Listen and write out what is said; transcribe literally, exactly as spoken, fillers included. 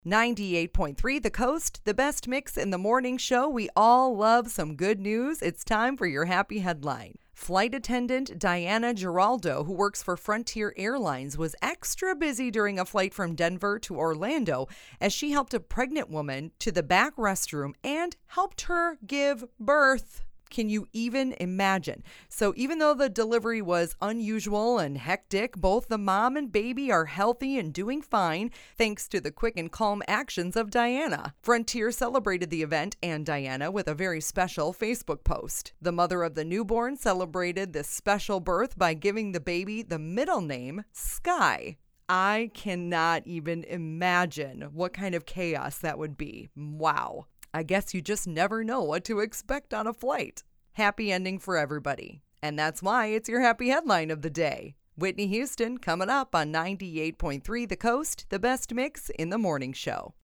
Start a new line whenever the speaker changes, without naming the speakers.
ninety-eight point three The Coast, the best mix in the morning show. We all love some good news. It's time for your happy headline. Flight attendant Diana Giraldo, who works for Frontier Airlines, was extra busy during a flight from Denver to Orlando as she helped a pregnant woman to the back restroom and helped her give birth. Can you even imagine? So even though the delivery was unusual and hectic, both the mom and baby are healthy and doing fine thanks to the quick and calm actions of Diana. Frontier celebrated the event and Diana with a very special Facebook post. The mother of the newborn celebrated this special birth by giving the baby the middle name Sky. I cannot even imagine what kind of chaos that would be. Wow. I guess you just never know what to expect on a flight. Happy ending for everybody. And that's why it's your happy headline of the day. Whitney Houston coming up on ninety-eight point three The Coast, the best mix in the morning show.